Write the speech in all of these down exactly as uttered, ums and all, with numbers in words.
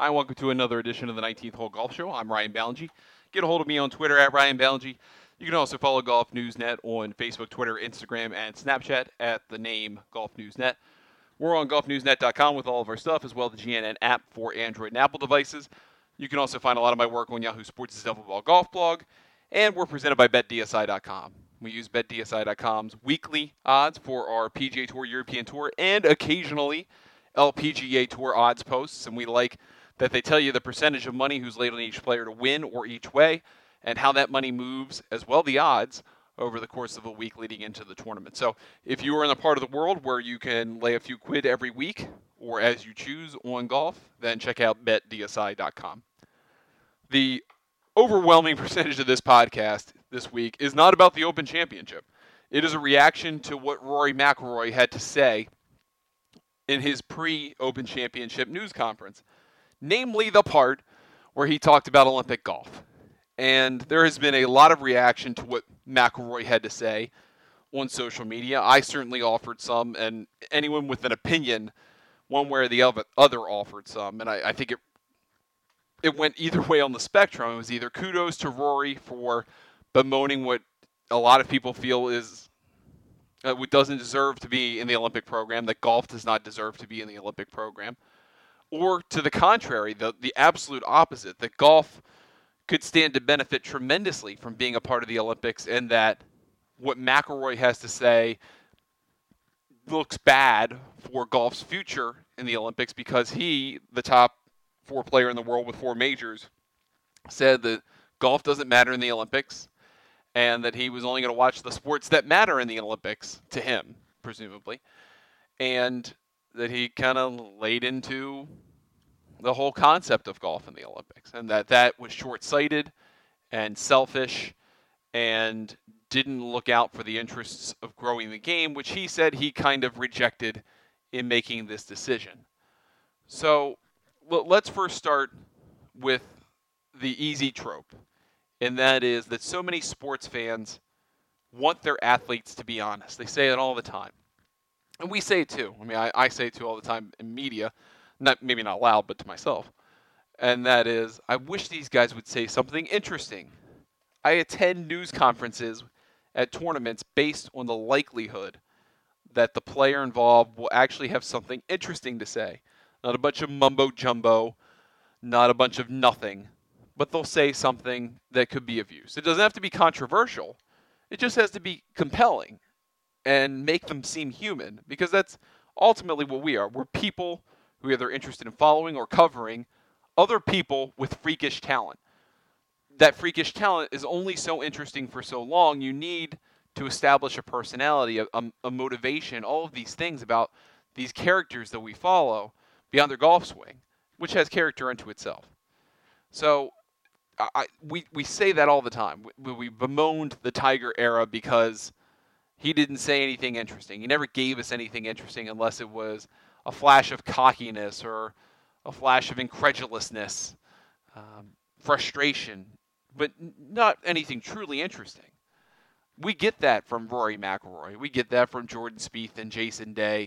Hi, welcome to another edition of the nineteenth Hole Golf Show. I'm Ryan Ballingy. Get a hold of me on Twitter at Ryan Ballingy. You can also follow Golf Newsnet on Facebook, Twitter, Instagram, and Snapchat at the name Golf Newsnet. We're on golf news net dot com with all of our stuff, as well as the G N N app for Android and Apple devices. You can also find a lot of my work on Yahoo Sports' Devil Ball Golf blog, and we're presented by Bet D S I dot com. We use Bet D S I dot com's weekly odds for our P G A Tour, European Tour, and occasionally L P G A Tour odds posts, and we like that they tell you the percentage of money who's laid on each player to win or each way, and how that money moves, as well the odds, over the course of a week leading into the tournament. So if you are in a part of the world where you can lay a few quid every week, or as you choose on golf, then check out Bet D S I dot com. The overwhelming percentage of this podcast this week is not about the Open Championship. It is a reaction to what Rory McIlroy had to say in his pre-Open Championship news conference, namely the part where he talked about Olympic golf. And there has been a lot of reaction to what McIlroy had to say on social media. I certainly offered some, and anyone with an opinion, one way or the other, offered some. And I, I think it it went either way on the spectrum. It was either kudos to Rory for bemoaning what a lot of people feel is uh, what doesn't deserve to be in the Olympic program, that golf does not deserve to be in the Olympic program, or to the contrary, the, the absolute opposite, that golf could stand to benefit tremendously from being a part of the Olympics, and that what McIlroy has to say looks bad for golf's future in the Olympics because he, the top four player in the world with four majors, said that golf doesn't matter in the Olympics and that he was only going to watch the sports that matter in the Olympics, to him, presumably, and that he kind of laid into the whole concept of golf in the Olympics, and that that was short-sighted and selfish and didn't look out for the interests of growing the game, which he said he kind of rejected in making this decision. So let's first start with the easy trope, and that is that so many sports fans want their athletes to be honest. They say it all the time. And we say it too. I mean, I, I say it too all the time in media. Not maybe not loud, but to myself. And that is, I wish these guys would say something interesting. I attend news conferences at tournaments based on the likelihood that the player involved will actually have something interesting to say. Not a bunch of mumbo jumbo, not a bunch of nothing, but they'll say something that could be of use. It doesn't have to be controversial. It just has to be compelling and make them seem human, because that's ultimately what we are. We're people who are either interested in following or covering other people with freakish talent. That freakish talent is only so interesting for so long. You need to establish a personality, a, a, a motivation, all of these things about these characters that we follow beyond their golf swing, which has character unto itself. So I, we, we say that all the time. We, we bemoaned the Tiger era because he didn't say anything interesting. He never gave us anything interesting unless it was a flash of cockiness or a flash of incredulousness, um, frustration, but not anything truly interesting. We get that from Rory McIlroy. We get that from Jordan Spieth and Jason Day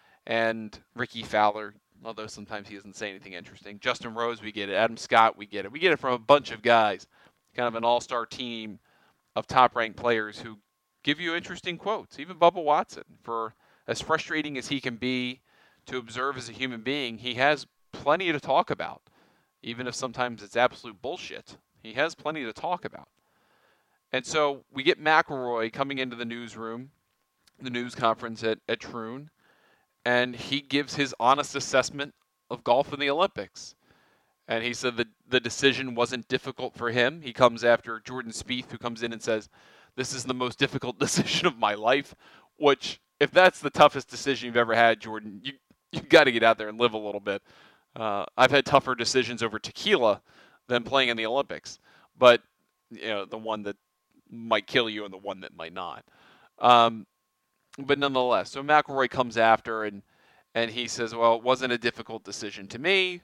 and Ricky Fowler, although sometimes he doesn't say anything interesting. Justin Rose, we get it. Adam Scott, we get it. We get it from a bunch of guys, kind of an all-star team of top-ranked players who give you interesting quotes. Even Bubba Watson, for as frustrating as he can be to observe as a human being, he has plenty to talk about. Even if sometimes it's absolute bullshit, he has plenty to talk about. And so we get McIlroy coming into the newsroom, the news conference at, at Troon, and he gives his honest assessment of golf in the Olympics. And he said that the decision wasn't difficult for him. He comes after Jordan Spieth, who comes in and says, "This is the most difficult decision of my life," which, if that's the toughest decision you've ever had, Jordan, you You've got to get out there and live a little bit. Uh, I've had tougher decisions over tequila than playing in the Olympics, but you know, the one that might kill you and the one that might not. Um, but nonetheless, so McIlroy comes after and and he says, "Well, it wasn't a difficult decision to me,"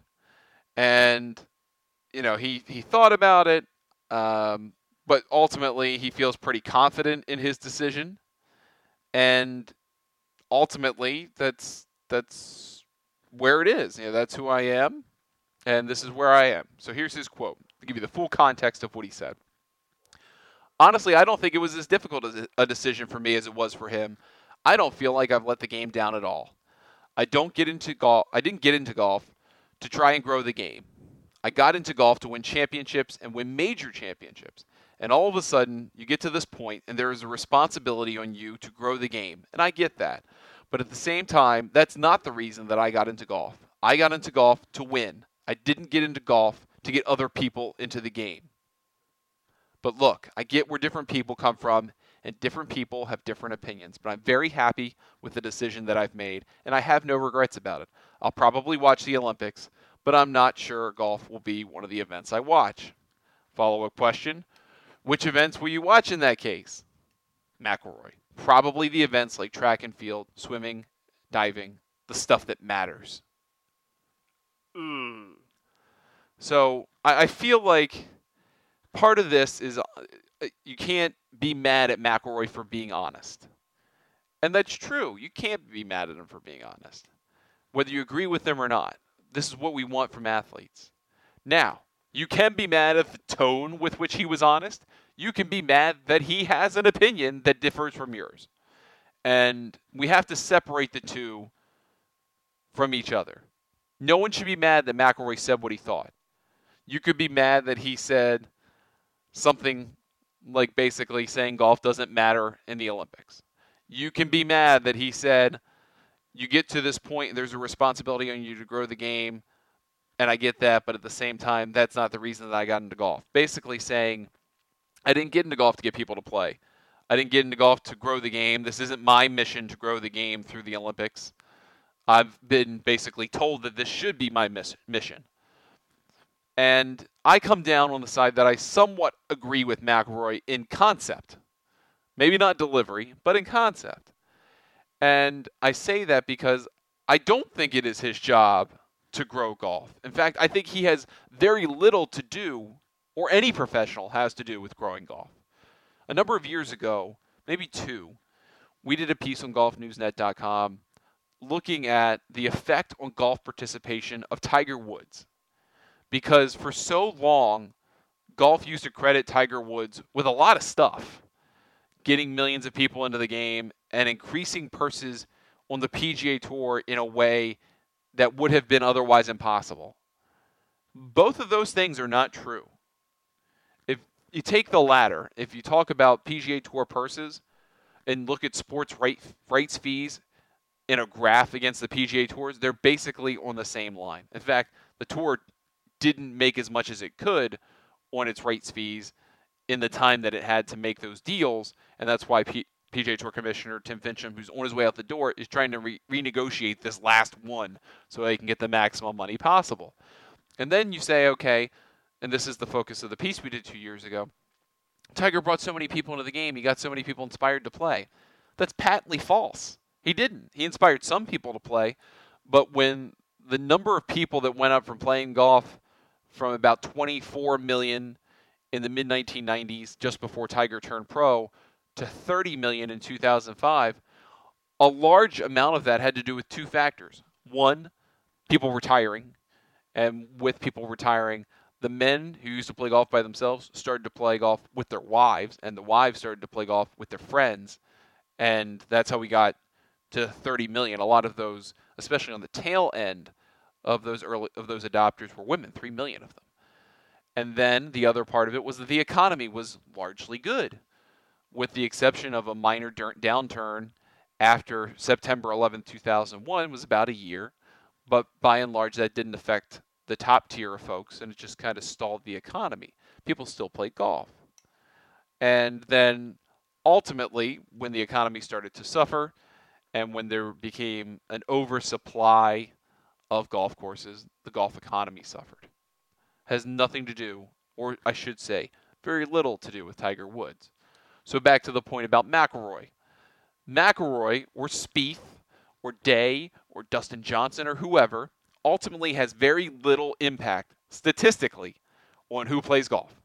and you know, he he thought about it, um, but ultimately he feels pretty confident in his decision, and ultimately that's. That's where it is. You know, that's who I am. And this is where I am. So here's his quote to give you the full context of what he said. Honestly, I don't think it was as difficult as a decision for me as it was for him. I don't feel like I've let the game down at all. I don't get into golf. I didn't get into golf to try and grow the game. I got into golf to win championships and win major championships. And all of a sudden, you get to this point, and there is a responsibility on you to grow the game. And I get that. But at the same time, that's not the reason that I got into golf. I got into golf to win. I didn't get into golf to get other people into the game. But look, I get where different people come from, and different people have different opinions. But I'm very happy with the decision that I've made, and I have no regrets about it. I'll probably watch the Olympics, but I'm not sure golf will be one of the events I watch. Follow-up question, which events will you watch in that case? McIlroy. Probably the events like track and field, swimming, diving, the stuff that matters. Mm. So I, I feel like part of this is uh, you can't be mad at McIlroy for being honest. And that's true. You can't be mad at him for being honest, whether you agree with him or not. This is what we want from athletes. Now, you can be mad at the tone with which he was honest. You can be mad that he has an opinion that differs from yours. And we have to separate the two from each other. No one should be mad that McIlroy said what he thought. You could be mad that he said something like basically saying golf doesn't matter in the Olympics. You can be mad that he said, you get to this point and there's a responsibility on you to grow the game, and I get that, but at the same time, that's not the reason that I got into golf. Basically saying, I didn't get into golf to get people to play. I didn't get into golf to grow the game. This isn't my mission to grow the game through the Olympics. I've been basically told that this should be my miss- mission. And I come down on the side that I somewhat agree with McIlroy in concept. Maybe not delivery, but in concept. And I say that because I don't think it is his job to grow golf. In fact, I think he has very little to do, or any professional has to do, with growing golf. A number of years ago, maybe two, we did a piece on golf news net dot com looking at the effect on golf participation of Tiger Woods. Because for so long, golf used to credit Tiger Woods with a lot of stuff. Getting millions of people into the game and increasing purses on the P G A Tour in a way that would have been otherwise impossible. Both of those things are not true. If you take the latter, if you talk about P G A Tour purses and look at sports right, rights fees in a graph against the P G A Tours, they're basically on the same line. In fact, the Tour didn't make as much as it could on its rights fees in the time that it had to make those deals, and that's why P- PGA Tour Commissioner Tim Finchem, who's on his way out the door, is trying to re- renegotiate this last one so they can get the maximum money possible. And then you say, okay, and this is the focus of the piece we did two years ago, Tiger brought so many people into the game, he got so many people inspired to play. That's patently false. He didn't. He inspired some people to play, but when the number of people that went up from playing golf from about twenty-four million in the mid nineteen nineties, just before Tiger turned pro, to thirty million in two thousand five, a large amount of that had to do with two factors. One, people retiring, and with people retiring, the men who used to play golf by themselves started to play golf with their wives, and the wives started to play golf with their friends, and that's how we got to thirty million. A lot of those, especially on the tail end of those early of those adopters, were women, three million of them. And then the other part of it was that the economy was largely good, with the exception of a minor downturn after September eleventh, two thousand one, was about a year. But by and large, that didn't affect the top tier of folks, and it just kind of stalled the economy. People still played golf. And then ultimately, when the economy started to suffer, and when there became an oversupply of golf courses, the golf economy suffered. Has nothing to do, or I should say, very little to do with Tiger Woods. So back to the point about McIlroy. McIlroy, or Spieth, or Day, or Dustin Johnson, or whoever, ultimately has very little impact, statistically, on who plays golf.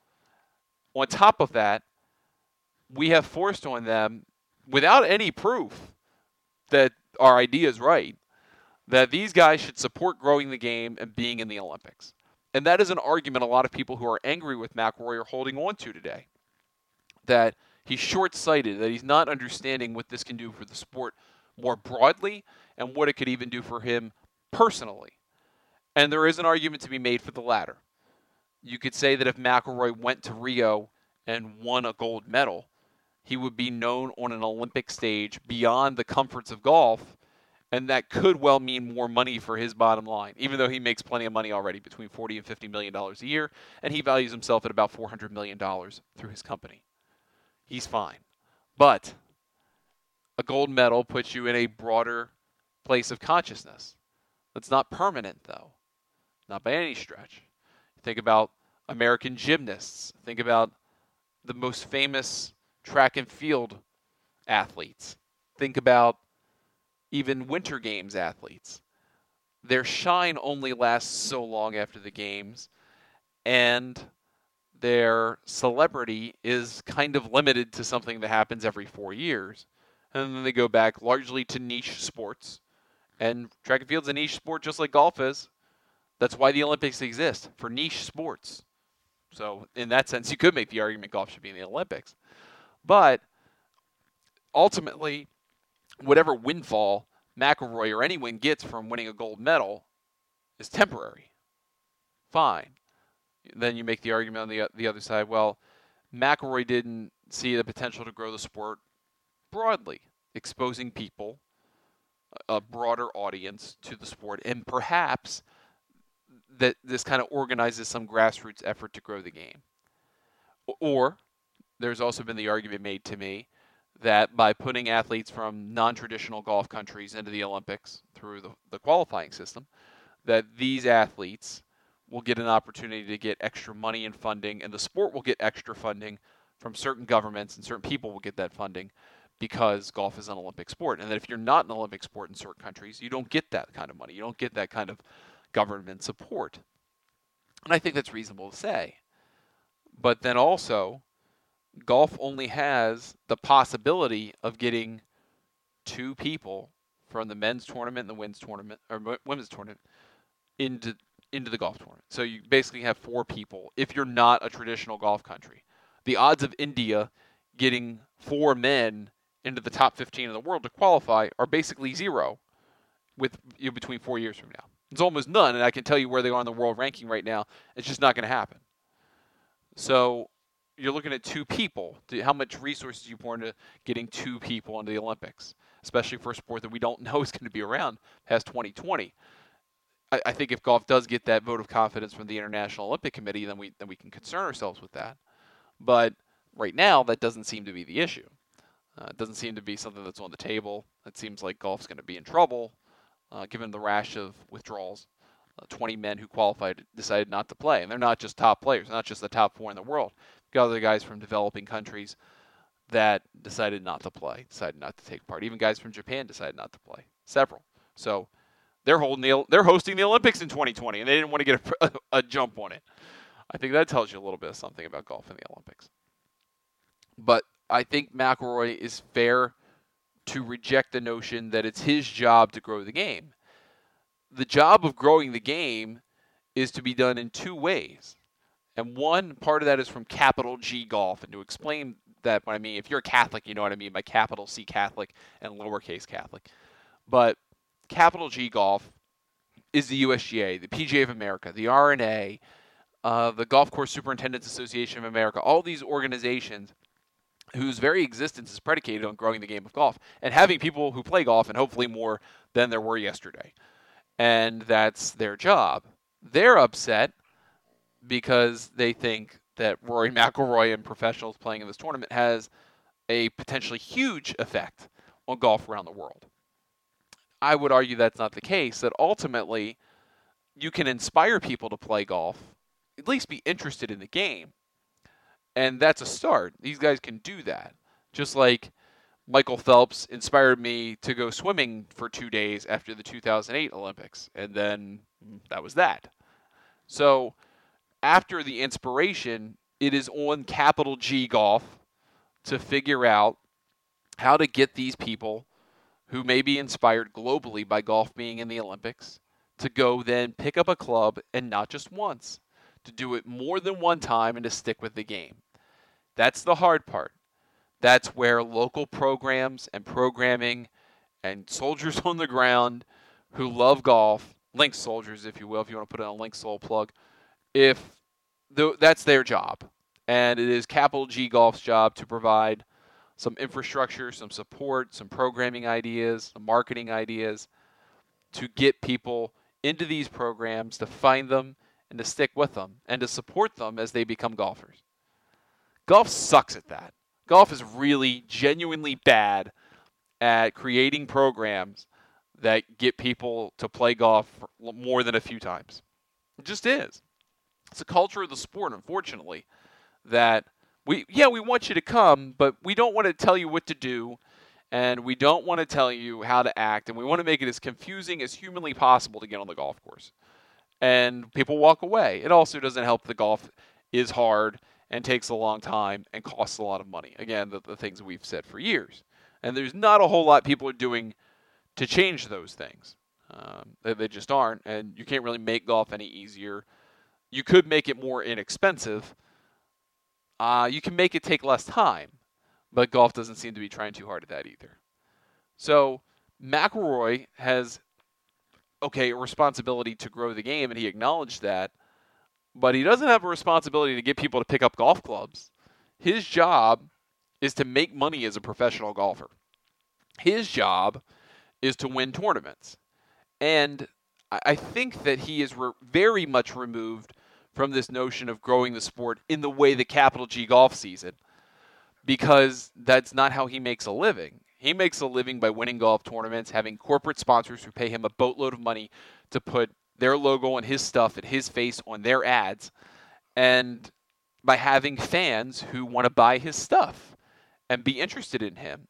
On top of that, we have forced on them, without any proof that our idea is right, that these guys should support growing the game and being in the Olympics. And that is an argument a lot of people who are angry with McIlroy are holding on to today. That he's short-sighted, that he's not understanding what this can do for the sport more broadly and what it could even do for him personally. And there is an argument to be made for the latter. You could say that if McIlroy went to Rio and won a gold medal, he would be known on an Olympic stage beyond the comforts of golf, and that could well mean more money for his bottom line, even though he makes plenty of money already, between forty and fifty million dollars a year, and he values himself at about four hundred million dollars through his company. He's fine. But a gold medal puts you in a broader place of consciousness. That's not permanent, though. Not by any stretch. Think about American gymnasts. Think about the most famous track and field athletes. Think about even Winter Games athletes. Their shine only lasts so long after the games, and their celebrity is kind of limited to something that happens every four years. And then they go back largely to niche sports. And track and field's a niche sport just like golf is. That's why the Olympics exist, for niche sports. So in that sense, you could make the argument golf should be in the Olympics. But ultimately, whatever windfall McIlroy or anyone gets from winning a gold medal is temporary. Fine. Then you make the argument on the the other side, well, McIlroy didn't see the potential to grow the sport broadly, exposing people, a broader audience to the sport, and perhaps that this kind of organizes some grassroots effort to grow the game. Or there's also been the argument made to me that by putting athletes from non-traditional golf countries into the Olympics through the, the qualifying system, that these athletes will get an opportunity to get extra money and funding, and the sport will get extra funding from certain governments, and certain people will get that funding because golf is an Olympic sport. And that if you're not an Olympic sport in certain countries, you don't get that kind of money. You don't get that kind of government support. And I think that's reasonable to say. But then also, golf only has the possibility of getting two people from the men's tournament and the women's tournament, or women's tournament, into into the golf tournament. So you basically have four people if you're not a traditional golf country. The odds of India getting four men into the top fifteen in the world to qualify are basically zero with you know, between four years from now. It's almost none, and I can tell you where they are in the world ranking right now. It's just not going to happen. So you're looking at two people. How much resources you pour into getting two people into the Olympics, especially for a sport that we don't know is going to be around past twenty twenty. I, I think if golf does get that vote of confidence from the International Olympic Committee, then we then we can concern ourselves with that. But right now, that doesn't seem to be the issue. Uh, it doesn't seem to be something that's on the table. It seems like golf's going to be in trouble, uh, given the rash of withdrawals. Uh, twenty men who qualified decided not to play. And they're not just top players, not just the top four in the world. You've got other guys from developing countries that decided not to play, decided not to take part. Even guys from Japan decided not to play. Several. So they're holding the, they're hosting the Olympics in twenty twenty, and they didn't want to get a, a jump on it. I think that tells you a little bit of something about golf in the Olympics. But I think McIlroy is fair to reject the notion that it's his job to grow the game. The job of growing the game is to be done in two ways. And one part of that is from capital G golf. And to explain that, what I mean, if you're a Catholic, you know what I mean by capital C Catholic and lowercase Catholic. But capital G golf is the U S G A, the P G A of America, the R N A, uh, the Golf Course Superintendents Association of America, all these organizations whose very existence is predicated on growing the game of golf and having people who play golf, and hopefully more than there were yesterday. And that's their job. They're upset because they think that Rory McIlroy and professionals playing in this tournament has a potentially huge effect on golf around the world. I would argue that's not the case, that ultimately you can inspire people to play golf, at least be interested in the game. And that's a start. These guys can do that. Just like Michael Phelps inspired me to go swimming for two days after the two thousand eight Olympics. And then that was that. So after the inspiration, it is on capital G golf to figure out how to get these people who may be inspired globally by golf being in the Olympics to go then pick up a club, and not just once, to do it more than one time and to stick with the game. That's the hard part. That's where local programs and programming and soldiers on the ground who love golf, Link soldiers, if you will, if you want to put in a Link Soul plug, if the, that's their job. And it is Capital G Golf's job to provide some infrastructure, some support, some programming ideas, some marketing ideas to get people into these programs, to find them and to stick with them and to support them as they become golfers. Golf sucks at that. Golf is really genuinely bad at creating programs that get people to play golf more than a few times. It just is. It's a culture of the sport, unfortunately, that we, yeah, we want you to come, but we don't want to tell you what to do, and we don't want to tell you how to act, and we want to make it as confusing as humanly possible to get on the golf course. And people walk away. It also doesn't help that golf is hard and takes a long time and costs a lot of money. Again, the, the things we've said for years. And there's not a whole lot people are doing to change those things. Um, they, they just aren't, and you can't really make golf any easier. You could make it more inexpensive. Uh, you can make it take less time, but golf doesn't seem to be trying too hard at that either. So McIlroy has, okay, a responsibility to grow the game, and he acknowledged that, but he doesn't have a responsibility to get people to pick up golf clubs. His job is to make money as a professional golfer. His job is to win tournaments. And I think that he is re- very much removed from this notion of growing the sport in the way the Capital G Golf sees it, because that's not how he makes a living. He makes a living by winning golf tournaments, having corporate sponsors who pay him a boatload of money to put their logo and his stuff and his face on their ads, and by having fans who want to buy his stuff and be interested in him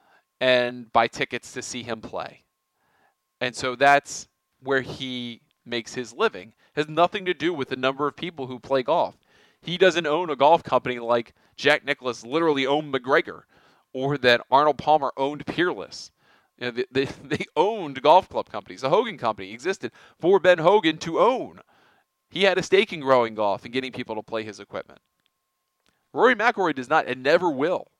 and buy tickets to see him play. And so that's where he makes his living. It has nothing to do with the number of people who play golf. He doesn't own a golf company like Jack Nicklaus literally owned McGregor, or that Arnold Palmer owned Peerless. You know, they, they, they owned golf club companies. The Hogan Company existed for Ben Hogan to own. He had a stake in growing golf and getting people to play his equipment. Rory McIlroy does not and never will.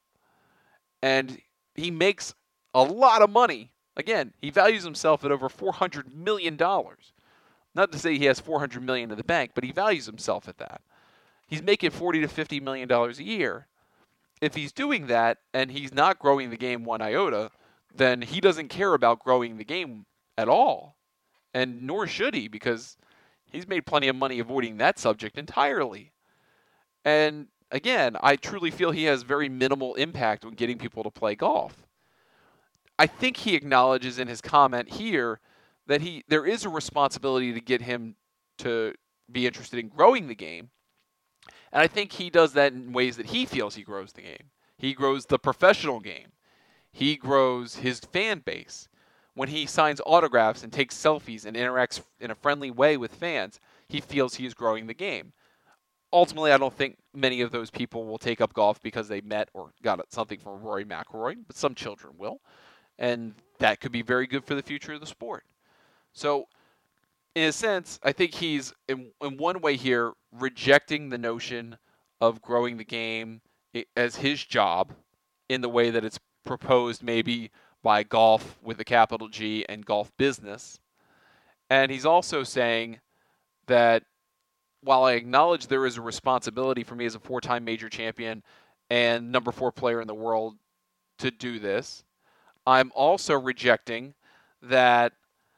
And he makes a lot of money. Again, he values himself at over four hundred million dollars. Not to say he has four hundred million dollars in the bank, but he values himself at that. He's making forty to fifty million dollars a year. If he's doing that and he's not growing the game one iota, then he doesn't care about growing the game at all. And nor should he, because he's made plenty of money avoiding that subject entirely. And again, I truly feel he has very minimal impact on getting people to play golf. I think he acknowledges in his comment here that he there is a responsibility to get him to be interested in growing the game. And I think he does that in ways that he feels he grows the game. He grows the professional game. He grows his fan base. When he signs autographs and takes selfies and interacts in a friendly way with fans, he feels he is growing the game. Ultimately, I don't think many of those people will take up golf because they met or got something from Rory McIlroy, but some children will. And that could be very good for the future of the sport. So, in a sense, I think he's, in, in one way here, rejecting the notion of growing the game as his job in the way that it's proposed maybe by golf with a capital G and golf business. And he's also saying that while I acknowledge there is a responsibility for me as a four-time major champion and number four player in the world to do this, I'm also rejecting that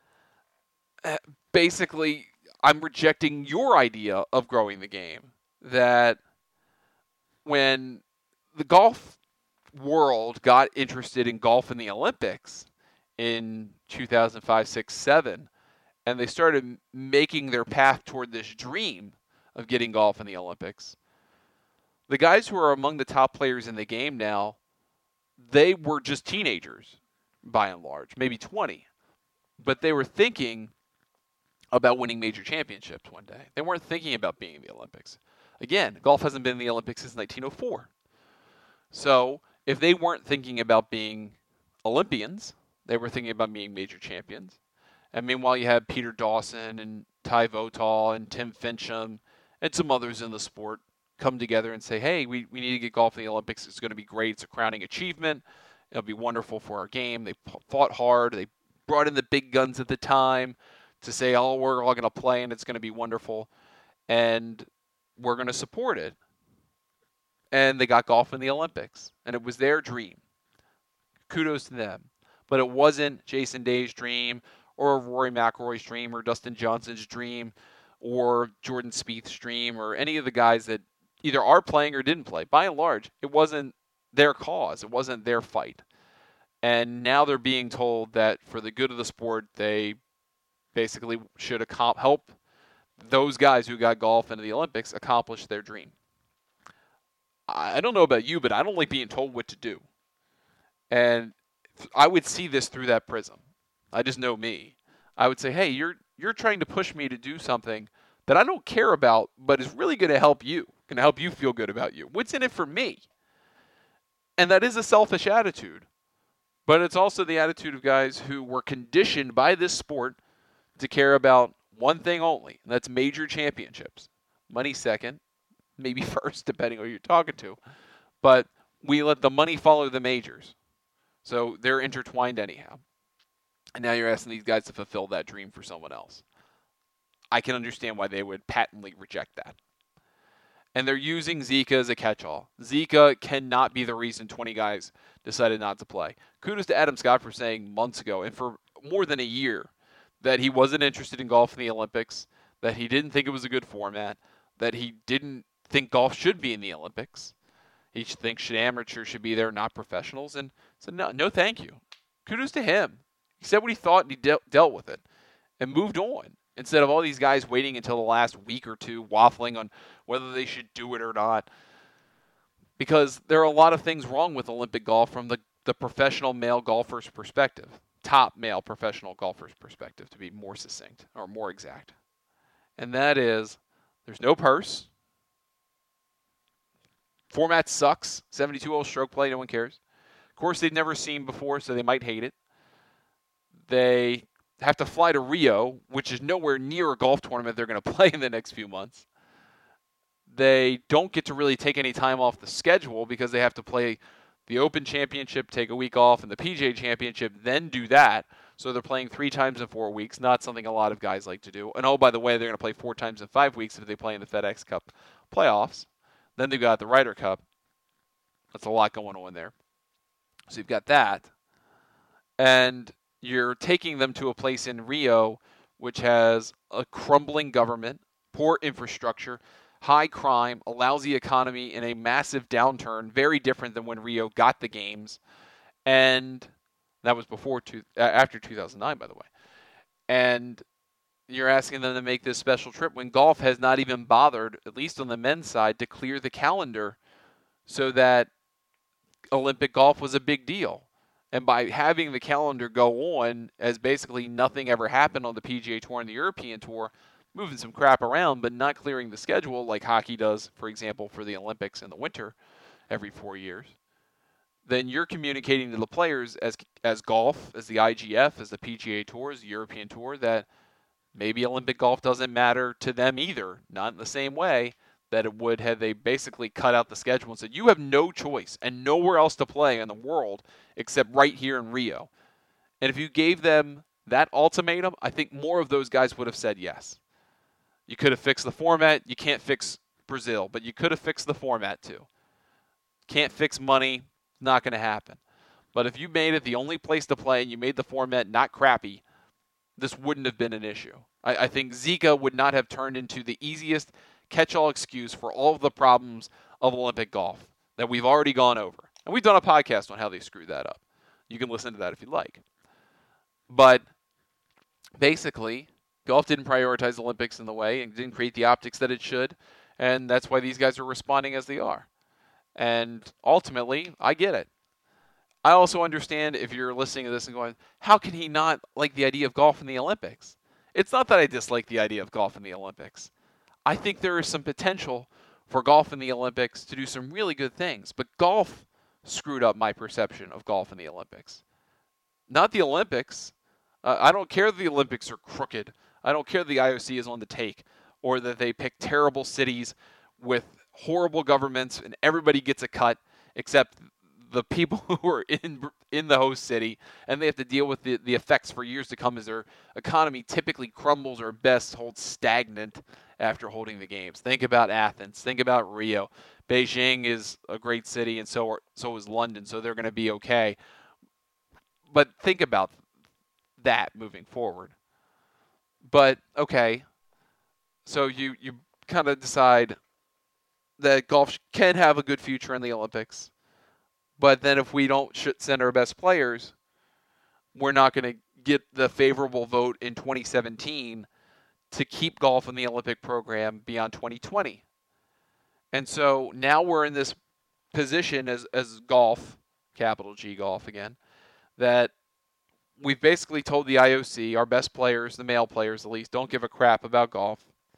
basically I'm rejecting your idea of growing the game. That when the golf world got interested in golf in the Olympics in two thousand five, six, seven, and they started making their path toward this dream of getting golf in the Olympics, the guys who are among the top players in the game now, they were just teenagers, by and large, maybe twenty. But they were thinking about winning major championships one day. They weren't thinking about being in the Olympics. Again, golf hasn't been in the Olympics since nineteen oh four. So if they weren't thinking about being Olympians, They were thinking about being major champions. And meanwhile, you had Peter Dawson and Ty Votal and Tim Fincham and some others in the sport come together and say, hey, we, we need to get golf in the Olympics. It's going to be great. It's a crowning achievement. It'll be wonderful for our game. They fought hard. They brought in the big guns at the time to say, oh, we're all going to play and it's going to be wonderful. And we're going to support it. And they got golf in the Olympics. And it was their dream. Kudos to them. But it wasn't Jason Day's dream or Rory McIlroy's dream or Dustin Johnson's dream or Jordan Spieth's dream or any of the guys that either are playing or didn't play. By and large, it wasn't their cause. It wasn't their fight. And now they're being told that for the good of the sport, they basically should accom- help those guys who got golf into the Olympics accomplish their dream. I don't know about you, but I don't like being told what to do. And I would see this through that prism. I just know me. I would say, hey, you're you're trying to push me to do something that I don't care about, but is really going to help you, going to help you feel good about you. What's in it for me? And that is a selfish attitude. But it's also the attitude of guys who were conditioned by this sport to care about one thing only, and that's major championships. Money second, maybe first, depending on who you're talking to. But we let the money follow the majors. So they're intertwined anyhow. And now you're asking these guys to fulfill that dream for someone else. I can understand why they would patently reject that. And they're using Zika as a catch-all. Zika cannot be the reason twenty guys decided not to play. Kudos to Adam Scott for saying months ago, and for more than a year, that he wasn't interested in golf in the Olympics, that he didn't think it was a good format, that he didn't think golf should be in the Olympics. He thinks amateurs should be there, not professionals. And said, no, no thank you. Kudos to him. He said what he thought and he de- dealt with it and moved on. Instead of all these guys waiting until the last week or two waffling on whether they should do it or not. Because there are a lot of things wrong with Olympic golf from the, the professional male golfer's perspective. Top male professional golfer's perspective, to be more succinct or more exact. And that is, there's no purse. Format sucks. seventy-two hole stroke play, no one cares. Of course, they've never seen before, so they might hate it. They have to fly to Rio, which is nowhere near a golf tournament they're going to play in the next few months. They don't get to really take any time off the schedule because they have to play the Open Championship, take a week off, and the P G A Championship, then do that. So they're playing three times in four weeks, not something a lot of guys like to do. And oh, by the way, they're going to play four times in five weeks if they play in the FedEx Cup playoffs. Then they've got the Ryder Cup. That's a lot going on there. So you've got that. And you're taking them to a place in Rio which has a crumbling government, poor infrastructure, high crime, a lousy economy, and a massive downturn, very different than when Rio got the games. And that was before two, after two thousand nine, by the way. And you're asking them to make this special trip when golf has not even bothered, at least on the men's side, to clear the calendar so that Olympic golf was a big deal. And by having the calendar go on as basically nothing ever happened on the P G A Tour and the European Tour, moving some crap around but not clearing the schedule like hockey does, for example, for the Olympics in the winter every four years, then you're communicating to the players as as golf, as the I G F, as the P G A Tour, as the European Tour, that maybe Olympic golf doesn't matter to them either, not in the same way that it would had they basically cut out the schedule and said, you have no choice and nowhere else to play in the world except right here in Rio. And if you gave them that ultimatum, I think more of those guys would have said yes. You could have fixed the format. You can't fix Brazil, but you could have fixed the format too. Can't fix money. Not going to happen. But if you made it the only place to play and you made the format not crappy, this wouldn't have been an issue. I, I think Zika would not have turned into the easiest catch-all excuse for all of the problems of Olympic golf that we've already gone over. And we've done a podcast on how they screwed that up. You can listen to that if you like. But basically, golf didn't prioritize the Olympics in the way and didn't create the optics that it should. And that's why these guys are responding as they are. And ultimately, I get it. I also understand if you're listening to this and going, how can he not like the idea of golf in the Olympics? It's not that I dislike the idea of golf in the Olympics. I think there is some potential for golf in the Olympics to do some really good things. But golf screwed up my perception of golf in the Olympics. not the Olympics. Uh, I don't care that the Olympics are crooked. I don't care that the I O C is on the take or that they pick terrible cities with horrible governments and everybody gets a cut except the people who are in in the host city, and they have to deal with the, the effects for years to come as their economy typically crumbles or best holds stagnant after holding the games. Think about Athens. Think about Rio. Beijing is a great city, and so are, so is London, so they're going to be okay. But think about that moving forward. But, okay, so you, you kind of decide that golf can have a good future in the Olympics. But then if we don't send our best players, we're not going to get the favorable vote in twenty seventeen to keep golf in the Olympic program beyond twenty twenty. And so now we're in this position as, as golf, capital G golf again, that we've basically told the I O C, our best players, the male players at least, don't give a crap about golf.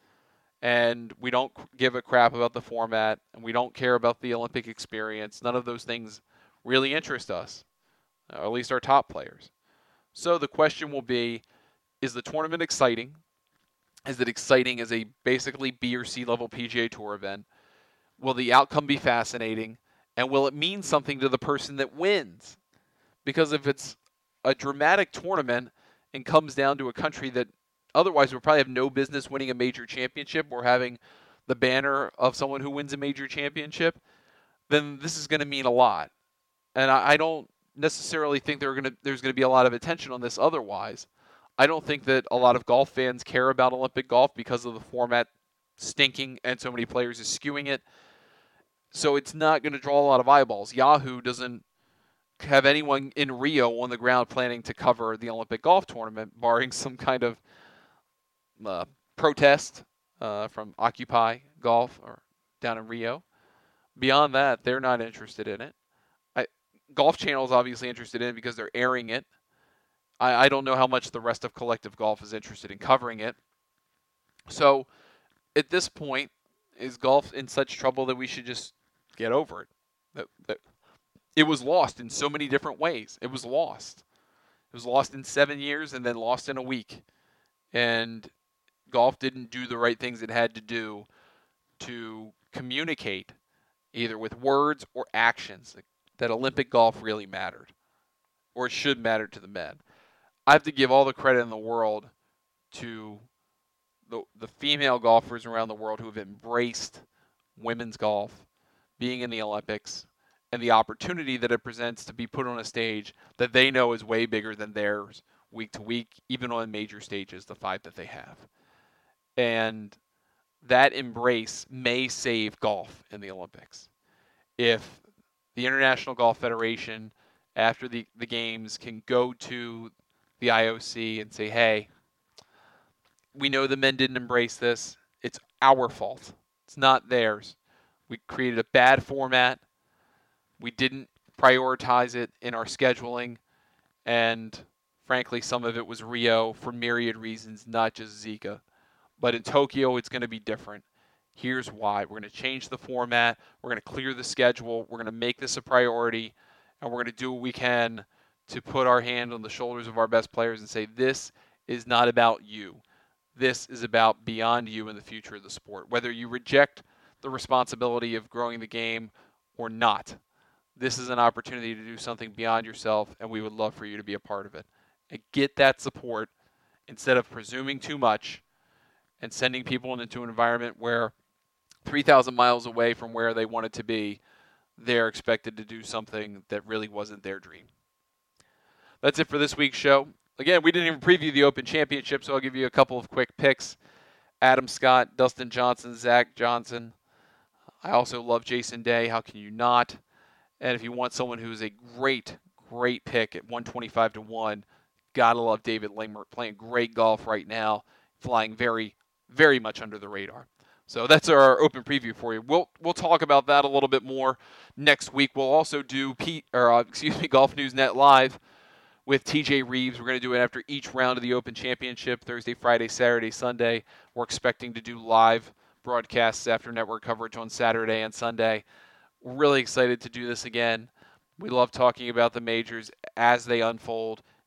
And we don't give a crap about the format, and we don't care about the Olympic experience. None of those things really interest us, or at least our top players. So the question will be, is the tournament exciting? Is it exciting as a basically B or C level P G A Tour event? Will the outcome be fascinating? And will it mean something to the person that wins? Because if it's a dramatic tournament and comes down to a country that otherwise would probably have no business winning a major championship or having the banner of someone who wins a major championship, then this is going to mean a lot. And I, I don't necessarily think there are gonna, there's going to be a lot of attention on this otherwise. I don't think that a lot of golf fans care about Olympic golf because of the format stinking and so many players is skewing it. So it's not going to draw a lot of eyeballs. Yahoo doesn't have anyone in Rio on the ground planning to cover the Olympic golf tournament, barring some kind of uh, protest uh, from Occupy Golf or down in Rio. Beyond that, they're not interested in it. I, Golf Channel is obviously interested in it because they're airing it. I, I don't know how much the rest of Collective Golf is interested in covering it. So at this point, is golf in such trouble that we should just get over it? That, that it was lost in so many different ways. It was lost. It was lost in seven years and then lost in a week. And golf didn't do the right things it had to do to communicate, either with words or actions, that Olympic golf really mattered, or it should matter to the men. I have to give all the credit in the world to the, the female golfers around the world who have embraced women's golf, being in the Olympics, and the opportunity that it presents to be put on a stage that they know is way bigger than theirs week to week, even on major stages, the five that they have. And that embrace may save golf in the Olympics. If the International Golf Federation, after the, the games, can go to the I O C and say, hey, we know the men didn't embrace this. It's our fault. It's not theirs. We created a bad format. We didn't prioritize it in our scheduling. And frankly, some of it was Rio for myriad reasons, not just Zika. But in Tokyo, it's going to be different. Here's why. We're going to change the format. We're going to clear the schedule. We're going to make this a priority. And we're going to do what we can to put our hand on the shoulders of our best players and say, this is not about you. This is about beyond you and the future of the sport. Whether you reject the responsibility of growing the game or not, this is an opportunity to do something beyond yourself, and we would love for you to be a part of it. And get that support instead of presuming too much and sending people into an environment where three thousand miles away from where they wanted to be, they're expected to do something that really wasn't their dream. That's it for this week's show. Again, we didn't even preview the Open Championship, so I'll give you a couple of quick picks. Adam Scott, Dustin Johnson, Zach Johnson. I also love Jason Day. How can you not? And if you want someone who's a great, great pick at one twenty-five to one, gotta love David Lingmer, playing great golf right now, flying very, very much under the radar. So that's our open preview for you. We'll we'll talk about that a little bit more next week. We'll also do Pete or uh, excuse me, Golf News Net Live with T J Reeves. We're going to do it after each round of the Open Championship, Thursday, Friday, Saturday, Sunday. We're expecting to do live broadcasts after network coverage on Saturday and Sunday. We're really excited to do this again. We love talking about the majors as they unfold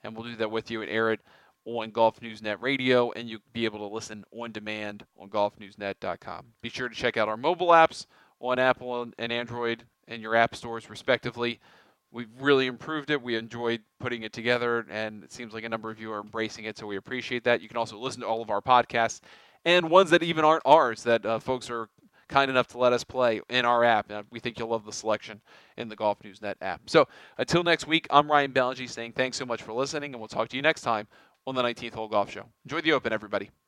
and we'll do that with you and air it on Golf News Net Radio, and you'll be able to listen on demand on golf news net dot com. Be sure to check out our mobile apps on Apple and Android and your app stores, respectively. We've really improved it. We enjoyed putting it together, and it seems like a number of you are embracing it, so we appreciate that. You can also listen to all of our podcasts and ones that even aren't ours that uh, folks are kind enough to let us play in our app. And we think you'll love the selection in the Golf News Net app. So until next week, I'm Ryan Ballengee saying thanks so much for listening, and we'll talk to you next time on the nineteenth Hole Golf Show. Enjoy the Open, everybody.